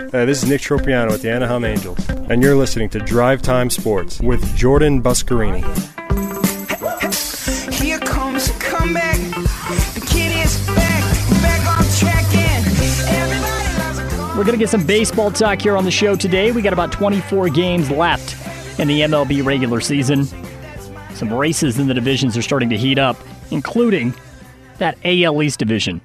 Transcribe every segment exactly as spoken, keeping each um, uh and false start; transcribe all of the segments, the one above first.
Uh, this is Nick Tropiano with the Anaheim Angels, and you're listening to Drive Time Sports with Jordan Buscarini. Here comes a comeback. The kid is back, back on track, and everybody loves a comeback. We're going to get some baseball talk here on the show today. We got about twenty-four games left in the M L B regular season. Some races in the divisions are starting to heat up, including that A L East division.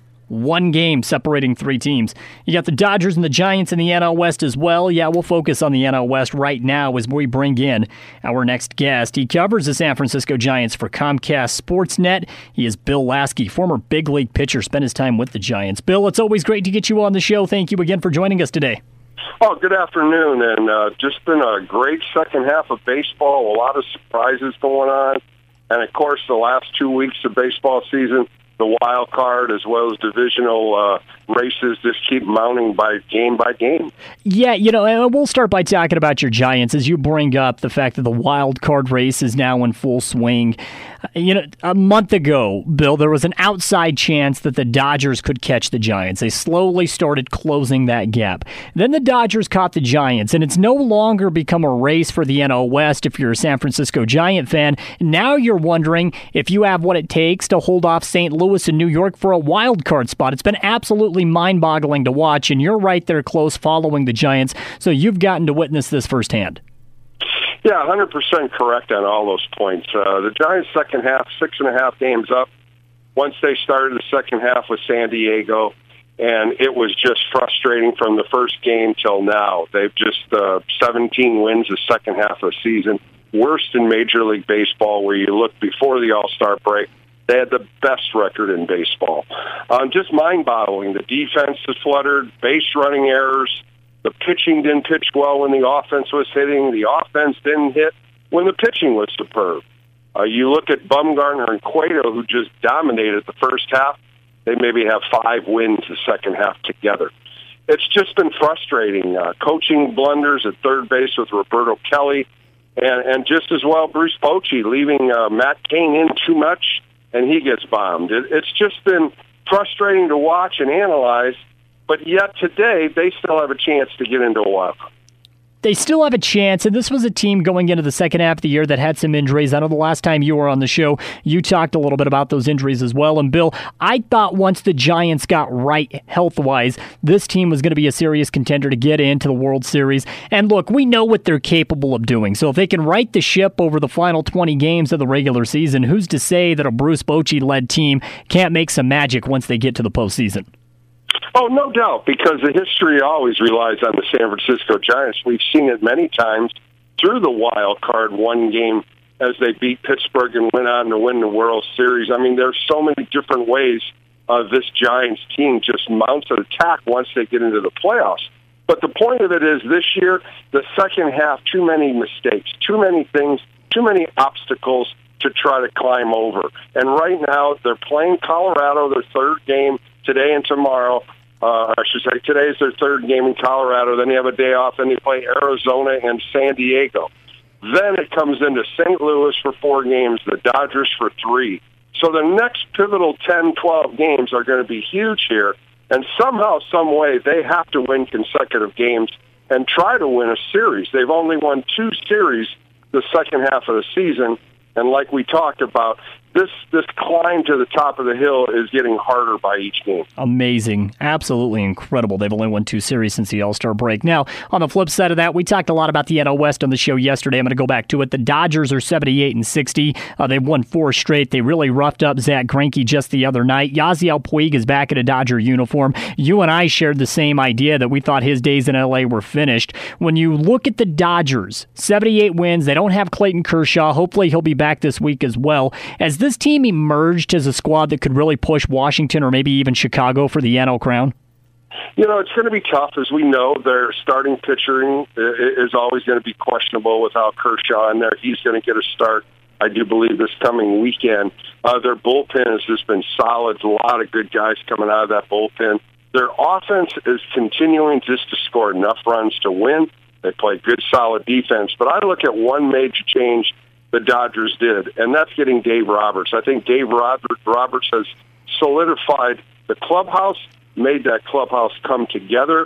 One game separating three teams. You got the Dodgers and the Giants in the N L West as well. Yeah, we'll focus on the N L West right now as we bring in our next guest. He covers the San Francisco Giants for Comcast Sportsnet. He is Bill Lasky, former big league pitcher, spent his time with the Giants. Bill, it's always great to get you on the show. Thank you again for joining us today. Oh, good afternoon, and uh, just been a great second half of baseball, a lot of surprises going on, and of course the last two weeks of baseball season, the wild card as well as divisional uh, races just keep mounting by game by game. Yeah, you know, and we'll start by talking about your Giants as you bring up the fact that the wild card race is now in full swing. You know, a month ago, Bill, there was an outside chance that the Dodgers could catch the Giants. They slowly started closing that gap. Then the Dodgers caught the Giants, and it's no longer become a race for the N L West if you're a San Francisco Giant fan. Now you're wondering if you have what it takes to hold off Saint Louis and New York for a wild card spot. It's been absolutely mind-boggling to watch, and you're right there close following the Giants, so you've gotten to witness this firsthand. Yeah, one hundred percent correct on all those points. Uh, the Giants' second half, six and a half games up. Once they started the second half with San Diego, and it was just frustrating from the first game till now. They've just uh, seventeen wins the second half of the season, worst in Major League Baseball, where you look before the All-Star break. They had the best record in baseball. Um, just mind-boggling. The defense is fluttered, base running errors. The pitching didn't pitch well when the offense was hitting. The offense didn't hit when the pitching was superb. Uh, you look at Bumgarner and Cueto, who just dominated the first half. They maybe have five wins the second half together. It's just been frustrating. Uh, coaching blunders at third base with Roberto Kelly, and, and just as well Bruce Bochy leaving uh, Matt Cain in too much, and he gets bombed. It, it's just been frustrating to watch and analyze. But yet today, they still have a chance to get into a wild card. They still have a chance, and this was a team going into the second half of the year that had some injuries. I know the last time you were on the show, you talked a little bit about those injuries as well. And Bill, I thought once the Giants got right health-wise, this team was going to be a serious contender to get into the World Series. And look, we know what they're capable of doing. So if they can right the ship over the final twenty games of the regular season, who's to say that a Bruce Bochy-led team can't make some magic once they get to the postseason? Oh, no doubt, because the history always relies on the San Francisco Giants. We've seen it many times through the wild card one game as they beat Pittsburgh and went on to win the World Series. I mean, there's so many different ways uh, this Giants team just mounts an attack once they get into the playoffs. But the point of it is this year, the second half, too many mistakes, too many things, too many obstacles to try to climb over. And right now, they're playing Colorado, their third game today and tomorrow. Uh, I should say today is their third game in Colorado. Then they have a day off. Then they play Arizona and San Diego. Then it comes into Saint Louis for four games, the Dodgers for three. So the next pivotal ten, twelve games are going to be huge here. And somehow, some way, they have to win consecutive games and try to win a series. They've only won two series the second half of the season. And like we talked about, this this climb to the top of the hill is getting harder by each game. Amazing. Absolutely incredible. They've only won two series since the All-Star break. Now, on the flip side of that, we talked a lot about the N L West on the show yesterday. I'm going to go back to it. The Dodgers are seventy-eight and sixty. Uh, they've won four straight. They really roughed up Zach Greinke just the other night. Yasiel Puig is back in a Dodger uniform. You and I shared the same idea that we thought his days in L A were finished. When you look at the Dodgers, seventy-eight wins. They don't have Clayton Kershaw. Hopefully he'll be back this week as well. As this team emerged as a squad that could really push Washington or maybe even Chicago for the N L crown? You know, it's going to be tough. As we know, their starting pitching is always going to be questionable without Kershaw in there. He's going to get a start, I do believe, this coming weekend. Uh, their bullpen has just been solid. A lot of good guys coming out of that bullpen. Their offense is continuing just to score enough runs to win. They play good, solid defense. But I look at one major change the Dodgers did, and that's getting Dave Roberts. I think Dave Roberts has solidified the clubhouse, made that clubhouse come together,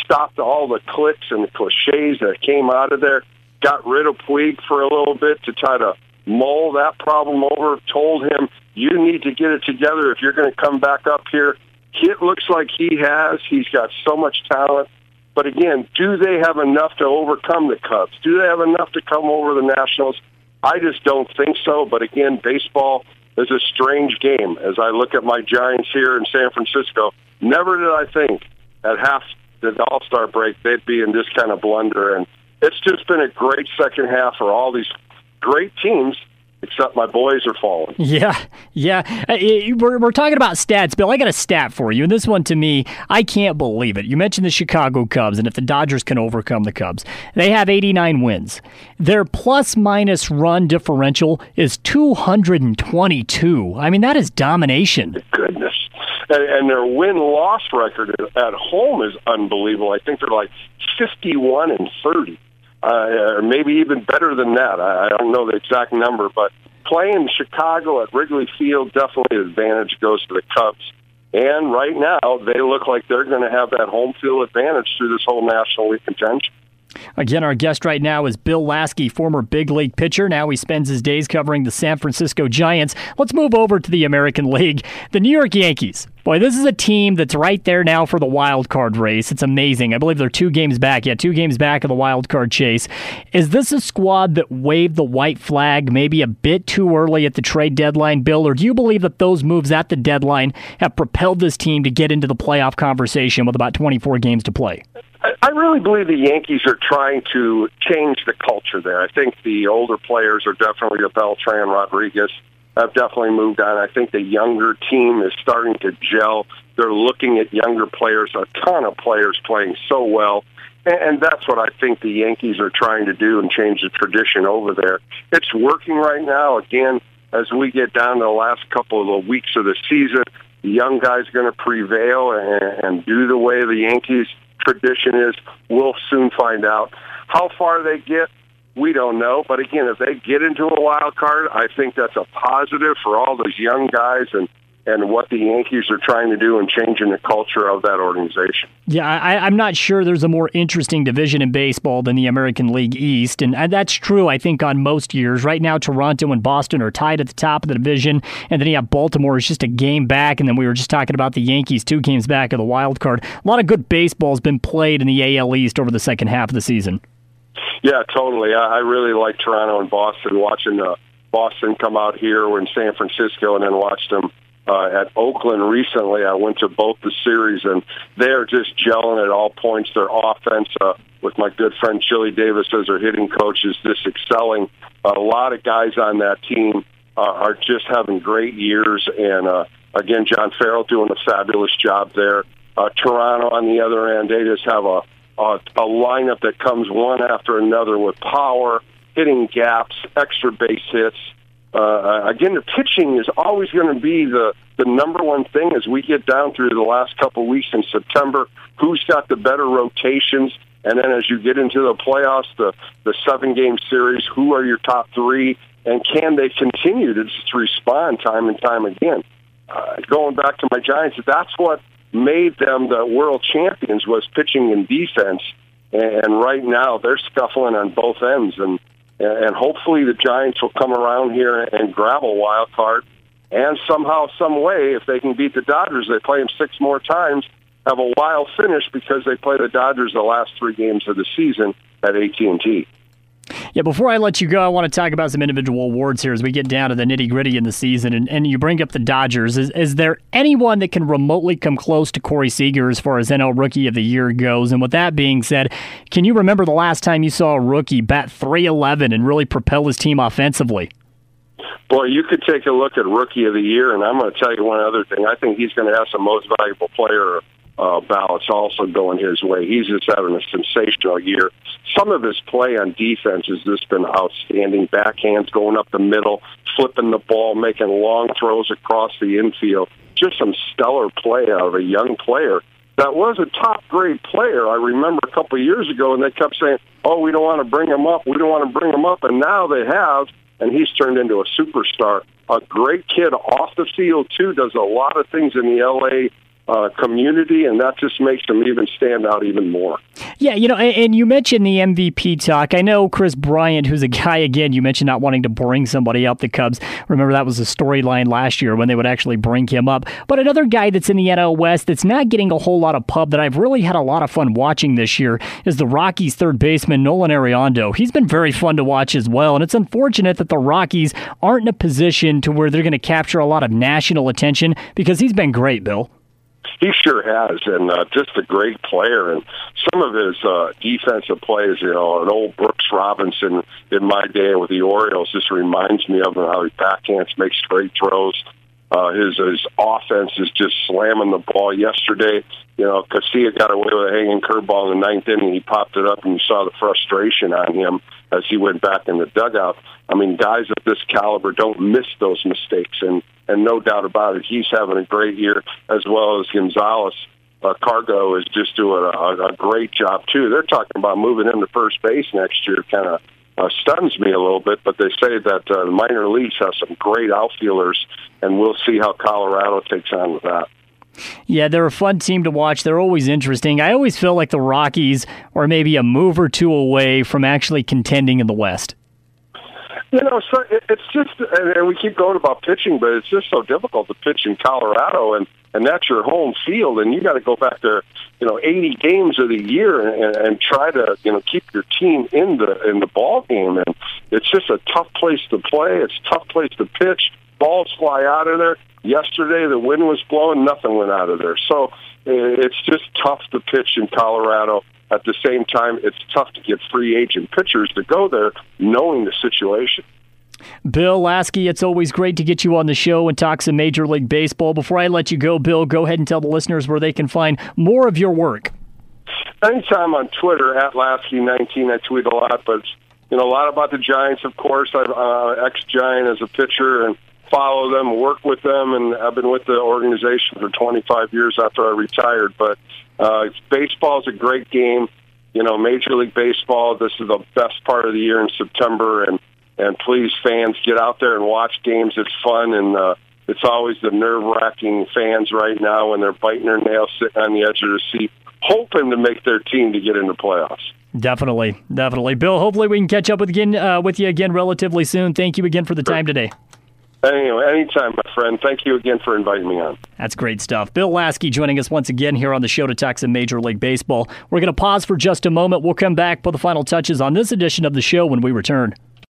stopped all the clicks and the cliches that came out of there, got rid of Puig for a little bit to try to mull that problem over, told him, you need to get it together if you're going to come back up here. It looks like he has. He's got so much talent. But again, do they have enough to overcome the Cubs? Do they have enough to come over the Nationals? I just don't think so. But again, baseball is a strange game. As I look at my Giants here in San Francisco, never did I think at half the All-Star break they'd be in this kind of blunder. And it's just been a great second half for all these great teams, except my boys are falling. Yeah, yeah. We're, we're talking about stats, Bill. I got a stat for you, and this one to me, I can't believe it. You mentioned the Chicago Cubs, and if the Dodgers can overcome the Cubs, they have eighty-nine wins. Their plus-minus run differential is two hundred twenty-two. I mean, that is domination. Goodness. And, and their win-loss record at home is unbelievable. I think they're like fifty-one and thirty. Uh, or maybe even better than that. I, I don't know the exact number, but playing Chicago at Wrigley Field, definitely the advantage goes to the Cubs. And right now, they look like they're going to have that home field advantage through this whole National League contention. Again, our guest right now is Bill Lasky, former big league pitcher. Now he spends his days covering the San Francisco Giants. Let's move over to the American League. The New York Yankees. Boy, this is a team that's right there now for the wild card race. It's amazing. I believe they're two games back. Yeah, two games back of the wild card chase. Is this a squad that waved the white flag maybe a bit too early at the trade deadline, Bill? Or do you believe that those moves at the deadline have propelled this team to get into the playoff conversation with about twenty-four games to play? I really believe the Yankees are trying to change the culture there. I think the older players are definitely the Beltran, Rodriguez, have definitely moved on. I think the younger team is starting to gel. They're looking at younger players, a ton of players playing so well. And that's what I think the Yankees are trying to do and change the tradition over there. It's working right now. Again, as we get down to the last couple of the weeks of the season, the young guys are going to prevail and, and do the way the Yankees tradition is. We'll soon find out. How far they get, we don't know. But again, if they get into a wild card, I think that's a positive for all those young guys and, and what the Yankees are trying to do and changing the culture of that organization. Yeah, I, I'm not sure there's a more interesting division in baseball than the American League East, and that's true, I think, on most years. Right now, Toronto and Boston are tied at the top of the division, and then you have Baltimore is just a game back, and then we were just talking about the Yankees, two games back of the wild card. A lot of good baseball has been played in the A L East over the second half of the season. Yeah, totally. I, I really like Toronto and Boston, watching uh, Boston come out here in San Francisco and then watched them Uh, at Oakland recently. I went to both the series, and they're just gelling at all points. Their offense, uh, with my good friend Chili Davis as their hitting coach, is just excelling. A lot of guys on that team uh, are just having great years, and uh, again, John Farrell doing a fabulous job there. Uh, Toronto, on the other end, they just have a, a, a lineup that comes one after another with power, hitting gaps, extra base hits. Uh, again, the pitching is always going to be the, the number one thing as we get down through the last couple of weeks in September. Who's got the better rotations? And then as you get into the playoffs, the, the seven-game series, who are your top three? And can they continue to just respond time and time again? Uh, going back to my Giants, that's what made them the world champions, was pitching and defense. And right now they're scuffling on both ends. And And hopefully the Giants will come around here and grab a wild card. And somehow, some way, if they can beat the Dodgers, they play them six more times, have a wild finish because they play the Dodgers the last three games of the season at A T and T. Yeah, before I let you go, I want to talk about some individual awards here as we get down to the nitty-gritty in the season. And, and you bring up the Dodgers. Is, is there anyone that can remotely come close to Corey Seager as far as N L Rookie of the Year goes? And with that being said, can you remember the last time you saw a rookie bat three eleven and really propel his team offensively? Boy, you could take a look at Rookie of the Year, and I'm going to tell you one other thing. I think he's going to have some Most Valuable Player uh, ballots also going his way. He's just having a sensational year. Some of his play on defense has just been outstanding. Backhands going up the middle, flipping the ball, making long throws across the infield. Just some stellar play out of a young player that was a top-grade player. I remember a couple of years ago, and they kept saying, oh, we don't want to bring him up, we don't want to bring him up, and now they have, and he's turned into a superstar. A great kid off the field, too, does a lot of things in the L A uh, community, and that just makes them even stand out even more. Yeah, you know, and, and you mentioned the M V P talk. I know Chris Bryant, who's a guy, again, you mentioned not wanting to bring somebody up the Cubs. Remember, that was a storyline last year when they would actually bring him up. But another guy that's in the N L West that's not getting a whole lot of pub that I've really had a lot of fun watching this year is the Rockies' third baseman, Nolan Arenado. He's been very fun to watch as well, and it's unfortunate that the Rockies aren't in a position to where they're going to capture a lot of national attention because he's been great, Bill. He sure has, and uh, just a great player. And some of his uh, defensive plays, you know, an old Brooks Robinson in my day with the Orioles just reminds me of him, how he backhands, makes great throws. Uh, his his offense is just slamming the ball. Yesterday, you know, Casilla got away with a hanging curveball in the ninth inning. He popped it up, and you saw the frustration on him as he went back in the dugout. I mean, guys of this caliber don't miss those mistakes, and, and no doubt about it, he's having a great year, as well as Gonzalez. Uh, Cargo is just doing a, a great job, too. They're talking about moving him to first base next year. Kind of uh, stuns me a little bit, but they say that uh, the minor leagues have some great outfielders, and we'll see how Colorado takes on with that. Yeah, they're a fun team to watch. They're always interesting. I always feel like the Rockies are maybe a move or two away from actually contending in the West. You know, so it's just, and we keep going about pitching, but it's just so difficult to pitch in Colorado, and, and that's your home field, and you got to go back there, you know, eighty games of the year and, and try to, you know, keep your team in the in the ball game, and it's just a tough place to play. It's a tough place to pitch. Balls fly out of there. Yesterday, the wind was blowing, nothing went out of there. So it's just tough to pitch in Colorado. At the same time, it's tough to get free agent pitchers to go there knowing the situation. Bill Lasky, it's always great to get you on the show and talk some Major League Baseball. Before I let you go, Bill, go ahead and tell the listeners where they can find more of your work. Anytime on Twitter, at Lasky nineteen, I tweet a lot, but you know, a lot about the Giants, of course. I'm uh, ex-Giant as a pitcher, and follow them, work with them, and I've been with the organization for twenty-five years after I retired. But uh, baseball is a great game. You know, Major League Baseball, this is the best part of the year in September, and, and please, fans, get out there and watch games. It's fun, and uh, it's always the nerve-wracking fans right now when they're biting their nails, sitting on the edge of their seat, hoping to make their team to get into playoffs. Definitely, definitely. Bill, hopefully we can catch up with, again, uh, with you again relatively soon. Thank you again for the time today. Anyway, anytime, my friend. Thank you again for inviting me on. That's great stuff. Bill Lasky joining us once again here on the show to talk some Major League Baseball. We're going to pause for just a moment. We'll come back, put the final touches on this edition of the show when we return.